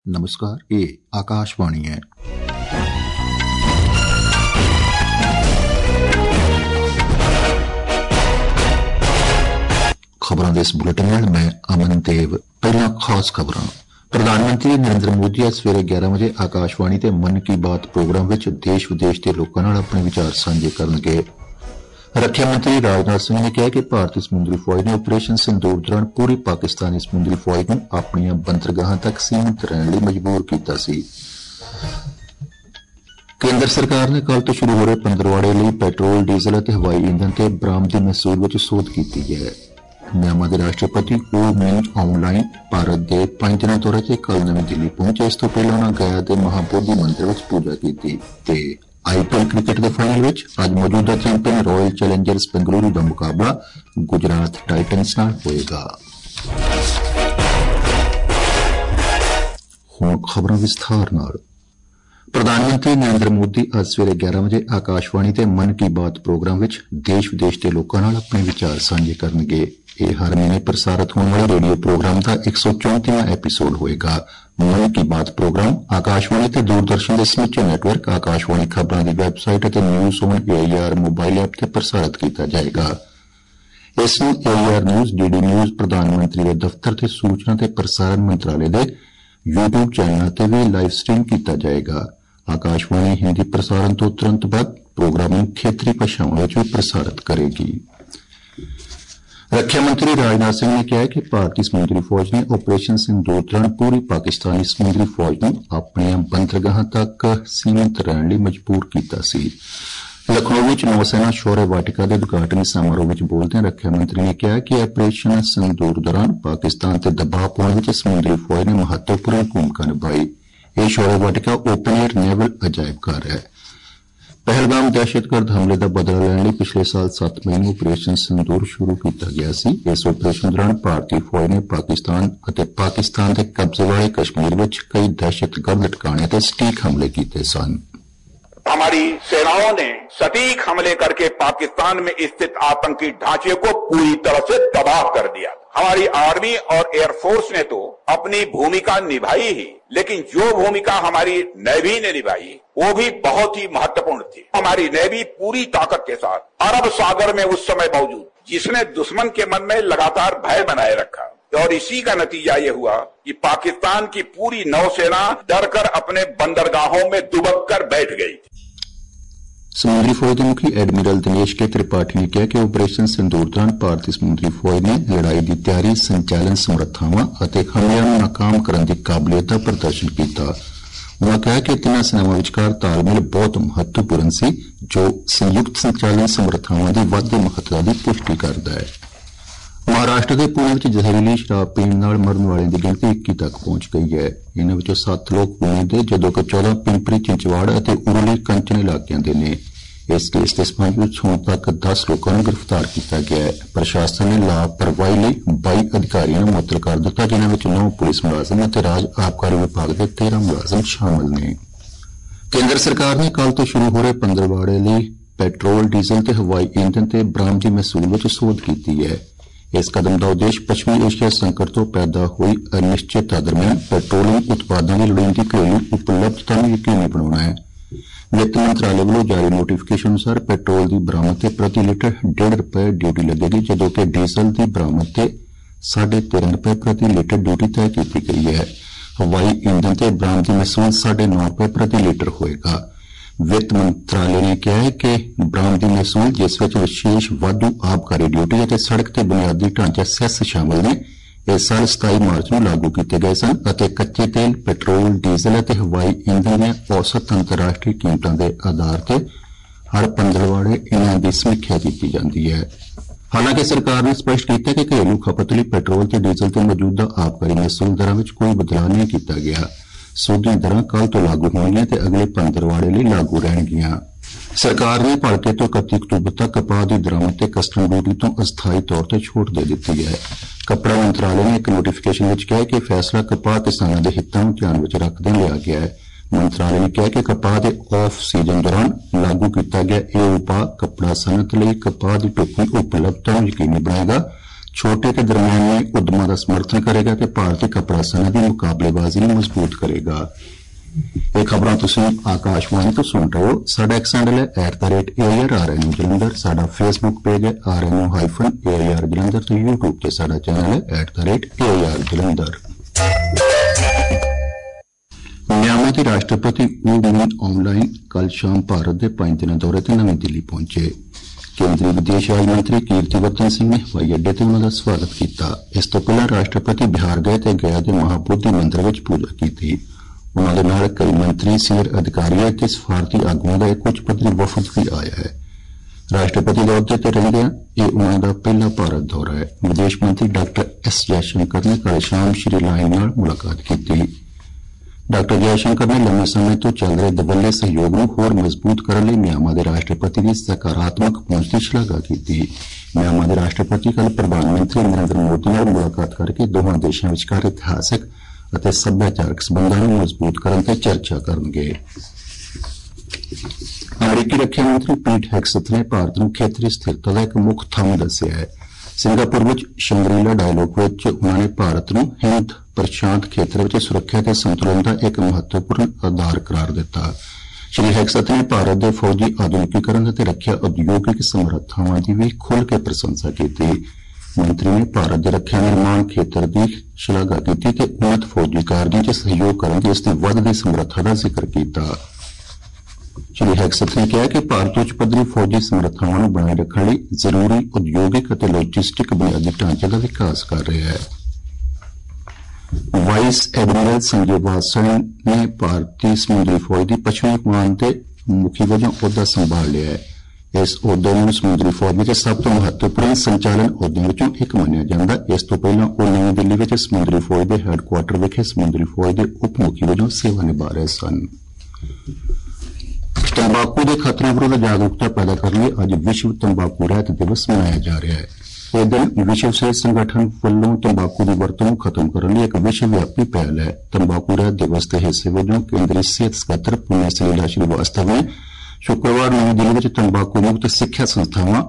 नमस्कार, ये आकाशवाणी है। खबरों के इस बुलेटिन में मैं अमन देव। पहला खास खबरां। प्रधानमंत्री नरेंद्र मोदी आज सवेरे 11 बजे आकाशवाणी ते मन की बात प्रोग्राम विच देश विदेश के लोगों नाल अपने विचार सांझे करनगे। रक्षा मंत्री राजनाथ सिंह ने कहा कि भारतीय समुद्री फौज ने ऑपरेशन सिंदूर दौरान पूरी पाकिस्तानी समुद्री फौज को अपनी बंदरगाहां तक सीमित रहने लिए मजबूर किया सी। केंद्र सरकार ने कल तो शुरू हो रहे पंद्रवाड़े लिए पेट्रोल, डीजल और हवाई ईंधन के बरामदी महसूल में सोध की है। म्यांमार के राष्ट्रपति ओ मिन ऑनलाइन भारत के 5 दिनों दौरे से कल नवी दिल्ली पहुंचे। इस तो पहले उन्होंने गया के महाबोधि मंदिर में पूजा की। आईपीएल क्रिकेट के फाइनल में आज मौजूदा चैंपियन रॉयल चैलेंजर्स बेंगलुरु का मुकाबला गुजरात टाइटन्स नाल होएगा। हुण खबरां विस्तार नाल। प्रधानमंत्री नरेंद्र मोदी आज सवेरे 11 बजे आकाशवाणी ते मन की बात प्रोग्राम विच देश विदेश के लोगों नाल अपने विचार सांझे करनगे। यह हर महीने प्रसारित होने वाले रेडियो प्रोग्राम का 134वां एपीसोड होएगा। मन की बात प्रोग्राम आकाशवाणी ते दूरदर्शन के समूचे नेटवर्क, आकाशवाणी खबरों की वैबसाइट और news on AIR mobile app से प्रसारित किया जाएगा। इसनूं एआईआर न्यूज, डीडी न्यूज, प्रधानमंत्री के दफ्तर ते सूचना ते प्रसारण मंत्रालय के यूट्यूब चैनल ते भी लाइव स्ट्रीम किया जाएगा। आकाशवाणी हिंदी प्रसारण तो तुरंत बाद प्रोग्राम क्षेत्रीय भाषाओं में भी प्रसारित करेगी। रक्षा मंत्री राजनाथ सिंह ने कहा है कि भारतीय समुद्री फौज ने ऑपरेशन सिंदूर दौरान पूरी पाकिस्तानी समुद्री फौज को अपनी बंदरगाहां तक सीमित रहने लिए मजबूर किया सी। लखनऊ में नौसेना शौर्य वाटिका के उद्घाटन समारोह में बोलते रक्षा मंत्री ने कहा कि ऑपरेशन सिंदूर दौरान पाकिस्तान से दबाव पाने में समुद्री फौज ने महत्वपूर्ण भूमिका निभाई। यह शौर्य वाटिका ओपन एयर नेवल अजायब घर है। पहलगाम दहशतगर्द हमले का बदला लेने लिए पिछले साल 7 महीने ऑपरेशन सिंदूर शुरू किया गया सी। इस ऑपरेशन दौरान भारतीय फौज ने पाकिस्तान के कब्जे वाले कश्मीर में कई दहशतगर्द ठिकाने ते सटीक हमले किए सन। हमारी सेनाओं ने सटीक हमले करके पाकिस्तान में स्थित आतंकी ढांचे को पूरी तरह से तबाह कर दिया। हमारी आर्मी और एयरफोर्स ने तो अपनी भूमिका निभाई ही, लेकिन जो भूमिका हमारी नेवी ने निभाई वो भी बहुत ही महत्वपूर्ण थी। हमारी नेवी पूरी ताकत के साथ अरब सागर में उस समय मौजूद, जिसने दुश्मन के मन में लगातार भय बनाए रखा, और इसी का नतीजा ये हुआ कि पाकिस्तान की पूरी नौसेना डरकर अपने बंदरगाहों में दुबक कर बैठ गई। समुद्री फौज के मुखी एडमिरल दिनेश के त्रिपाठी ने कहा कि ऑपरेशन सिंदूर दौरान भारतीय समुद्री फौज ने लड़ाई की तैयारी, संचालन समर्थावां और हमलियां नूं नाकाम करने की काबलियत का प्रदर्शन किया। उन्होंने कहा कि तिन्हां सेनावां विचकार तालमेल बहुत महत्वपूर्ण सी, जो संयुक्त संचालन समर्थावां की वाधे महत्ता की पुष्टि करता है। महाराष्ट्र के पुणे में जहरीली शराब पीने नाल मरन वालों की गिनती 21 तक पहुंच गई है। इन्हां विचों 7 लोग पुणे के, जदों कि 14 पिंपरी चिंचवाड़ और उरली कंचन इलाकों के ने। इस केस के संबंध में हुण तक 10 लोगों को गिरफ्तार किया गया है। प्रशासन ने लापरवाही लिए 22 अधिकारियों को मुअत्तल कर दिता, जिन्हां विच 9 पुलिस मुलाजम और राज आबकारी विभाग के 13 मुलाजम शामिल ने। केंद्र सरकार ने कल तो शुरू हो रहे पंद्रवाड़े लिए पेट्रोल, डीजल और हवाई ईंधन के बरामदी महसूल में सोध की है। इस कदम का उद्देश्य पश्चिमी एशिया संकट तो पैदा हुई अनिश्चितता दरमियान पेट्रोलियम उत्पादों की लोड़ींदी घरेलू उपलब्धता को यकीनी बनाना है। वित्त मंत्रालय वालों जारी नोटिफिकेशन अनुसार पेट्रोल की बरामद से प्रति लीटर ₹1.5 ड्यूटी लगेगी, जबकि कि डीजल की बरामद से ₹3.5 प्रति लीटर ड्यूटी तय की गई है। हवाई ईंधन से बरामदी महसूल ₹9.5 प्रति लीटर होगा। वित्त मंत्रालय ने कहा है कि बरामदी महसूल, जिस विशेष वाधू आबकारी ड्यूटी और सड़क के बुनियादी ढांचा सैस शामिल ने, इस साल 27 मार्च को लागू किए गए सन। कच्चे तेल, पेट्रोल, डीजल और हवाई ईंधन दी औसत अंतरराष्ट्रीय कीमतों के आधार पर हर पंद्रवाड़े इन्हां दी समीक्षा की जाती है। हालांकि सरकार ने स्पष्ट किया कि घरेलू खपत लई पेट्रोल और डीजल के मौजूदा आबकारी महसूल दरां विच कोई बदलाव नहीं किया गया। सोधी दरां कल तो लागू होणगीआं ते अगले पंद्रवाड़े लई लागू रहणगीआं। सरकार ने भड़के तो 31 अक्तूबर तक कपाह की दरामद ते कस्टम ड्यूटी तो अस्थाई तौर पर छूट दे दी है। कपड़ा मंत्रालय ने एक नोटिफिकेशन में कहा कि फैसला कपाह किसानों के हितों को ध्यान में रखते लिया गया है। मंत्रालय ने कहा कि कपाह के ऑफ सीजन दौरान लागू किया गया यह उपाय कपड़ा सनत लई कपाह की ढुकवीं उपलब्धता को यकीनी बनाएगा, छोटे ते दरमियाने उद्यमां दा समर्थन करेगा ते भारतीय कपड़ा सनअत दी मुकाबलेबाजी नूं मजबूत करेगा। ये खबरां तुसीं आकाशवाणी तो सुन रहे हो। साडा एक्स हैंडल है @AIRRNU जलंधर, साडा फेसबुक पेज है RNU-AIR जलंधर ते यूट्यूब ते साडा चैनल है @AIR जलंधर। म्यांमार के राष्ट्रपति यू मिन ऑनलाइन कल शाम भारत के 5 दिना दौरे ते नवी दिल्ली पहुंचे। केंद्रीय विदेश राज्य मंत्री कीर्तिवर्धन सिंह ने हवाई अड्डे ते उन्हां दा स्वागत किया। इस तो पहला राष्ट्रपति बिहार गए ते गया दे महाबोधि मंदिर विच पूजा की। उन्हां दे नाल कई मंत्री, सीनियर अधिकारी ते सफारती आगुआं दा एक उच्च पद्धरी वफद भी आया है। राष्ट्रपति दे अहुदे ते रहिंदे ये उन्हां दा पहला भारत दौरा है। विदेश मंत्री डॉक्टर एस जयशंकर ने कल शाम श्री लाइन नाल मुलाकात की। डॉक्टर जयशंकर ने लंबे समय तो चल रहे दबल्ले सहयोग को होर मजबूत करने लिए म्यांमार के राष्ट्रपति की सकारात्मक पहुंच की शलाघा की। म्यांमार के राष्ट्रपति कल प्रधानमंत्री नरेंद्र मोदी नाल मुलाकात करके दोहां देशां विचकार इतिहासक और सभ्याचारक संबंधां नूं मजबूत करने ते चर्चा करनगे। अमरीकी रक्षा मंत्री पीट हेगसेथ ने भारत नूं खेतरी स्थिरता का एक मुख थंम दस्सिया है। सिंगापुर में शंग्रीला डायलॉग में उन्होंने भारत नूं हिंद प्रशांत खेतर में सुरक्षा के संतुलन का एक महत्वपूर्ण आधार करार दिता। श्री हेगसेथ ने भारत के फौजी आधुनिकीकरण और रक्षा औद्योगिक समर्थावां की भी खुल के प्रशंसा की। मंत्री ने भारत के रक्षा निर्माण खेतर की शलाघा की ते उन्नत फौजी कार्यों च सहयोग करने की इसकी वधदी समर्था का जिक्र किया। श्री हेगसेथ ने कहा कि भारत उच्च पद्धरी फौजी समर्थावां नूं बनाए रखने लिए जरूरी उद्योगिक और लॉजिस्टिक बुनियादी ढांचे का विकास कर रहा है। वाइस एडमिरल संजय वात्सवान ने भारतीय समुद्री फौज की पश्चिमी कमान के मुखी वजों ओहदा संभाल लिया है। इस ओहदे नूं समुद्री फौज में सब तो महत्वपूर्ण संचालन ओहदिਆਂ विचों एक मन्निया जांदा। इस तो पहलां ਉਹ नवी दिल्ली में समुद्री फौज के हैडकुआर्टर विखे समुद्री फौज के उप मुखी वजों सेवा निभा रहे सन। तंबाकू के खतरे विरुद्ध जागरूकता पैदा करने अज विश्व तंबाकू रहित दिवस मनाया जा रहा है। इस दिन विश्व सेहत संगठन वालों तंबाकू की वरतों खत्म करने एक विश्वव्यापी पहल है। तंबाकू रहित दिवस के हिस्से वजों केंद्रीय सेहत सकत्तर पुण्य सलीला श्रीवास्तव ने शुक्रवार नवी दिल्ली में तंबाकू मुक्त सिक्ख्या संस्थावां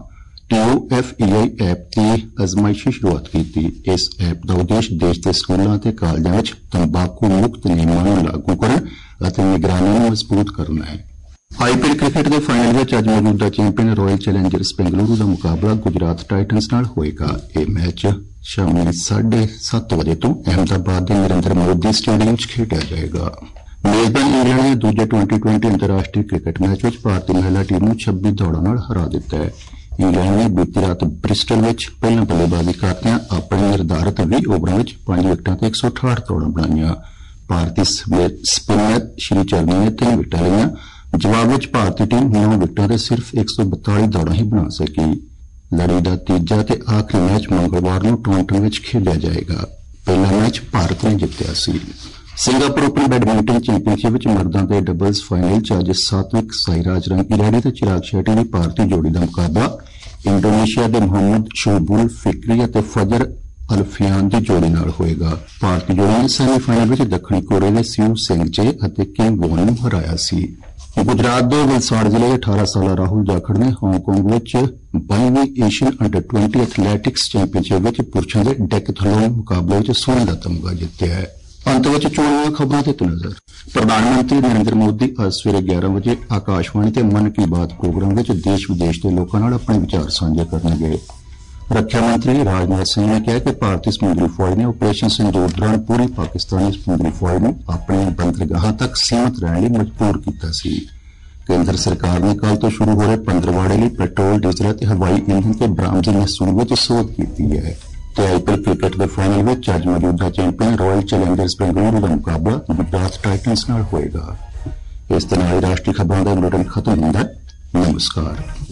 TOFEI ऐप की अजमाइशी शुरुआत की। इस ऐप का उद्देश्य देश के स्कूलों और कॉलेजों में तंबाकू मुक्त नियमों लागू करने और निगरानी मजबूत करना है। IPL क्रिकेट के फाइनल में अज मौजूदा चैंपियन रॉयल चैलेंजर्स बेंगलुरु का मुकाबला गुजरात टाइटन्स नाल होएगा। यह मैच शामी 7:30 बजे तो अहमदाबाद के नरेंद्र मोदी स्टेडियम खेडा जाएगा। मेजबान इंग्लैंड ने दूजे T20 अंतर्राष्ट्रीय क्रिकेट मैच में भारतीय महिला टीम को 26 दौड़ों नाल हरा दिता है। इंग्लैंड ने बीती रात ब्रिस्टल में पहला बल्लेबाजी करदे अपने निर्धारित 20 ओवरों में 5 विकेटां ते 168 दौड़ां बनाईयां। भारतीय स्पिनर श्रीचरणी ने 3 विकेटां लईयां। जवाब में भारतीय टीम 9 विकेटां ते सिर्फ 142 दौड़ां ही बना सकी। लड़ी का तीजा ते आखिरी मैच मंगलवार को टोरंटो में खेलिया जाएगा। पहला मैच भारत ने जितया सी। सिंगापुर ओपन बैडमिंटन चैंपीयनशिप में मर्दां के डबल्स फाइनल च अज सात्विक साईराज रंकीरेड्डी ते चिराग शेट्टी की भारतीय जोड़ी का मुकाबला इंडोनेशिया के मोहम्मद शोबुल फिक्री और फजर अल्फियान की जोड़ी नाल होएगा। भारतीय जोड़ी ने सेमीफाइनल में दक्षिणी कोरिया के सिऊ सेंगचे और किंग वॉन नूं हराया सी। गुजरात के वलसाड़ जिले के 18 साल राहुल जाखड़ ने हांगकांग में 22वीं एशियन अंडर-20 एथलैटिक्स चैंपीयनशिप में पुरुषों के डेकथलॉन मुकाबले में स्वर्ण का तमगा जितया है। अंत में चोणीय खबरों से नजर। प्रधानमंत्री नरेंद्र मोदी आज सवेरे 11 बजे आकाशवाणी के मन की बात प्रोग्राम में देश विदेश के लोगों नाल अपने विचार साझे करनगे। रक्षा मंत्री राजनाथ सिंह ने कहा कि भारतीय समुद्री फौज ने ऑपरेशन सिंदूर दौरान पूरी पाकिस्तानी समुद्री फौज को अपनी बंदरगाहों तक सीमित रहने लिए मजबूर किया सी। केंद्र सरकार ने कल तो शुरू हो रहे पंद्रवाड़े लिए पेट्रोल, डीजल और हवाई ईंधन के बरामदी महसूल में सोध की है। IPL क्रिकेट के फाइनल में अज मौजूदा चैंपियन रॉयल चैलेंजर्स बेंगलुरु का मुकाबला गुजरात टाइटन्स नाल होएगा। इस तरह राष्ट्रीय खबरों का बुलेटिन खत्म होता है। नमस्कार।